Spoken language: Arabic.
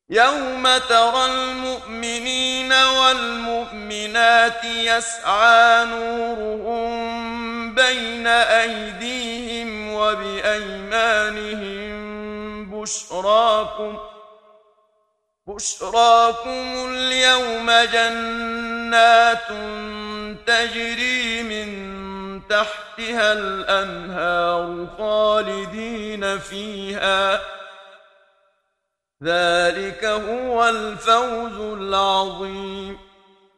يوم ترى المؤمنين والمؤمنات يسعى نورهم بين أيديهم وبأيمانهم بشراكم اليوم جنات تجري من تحتها الأنهار خالدين فيها، ذلك هو الفوز العظيم.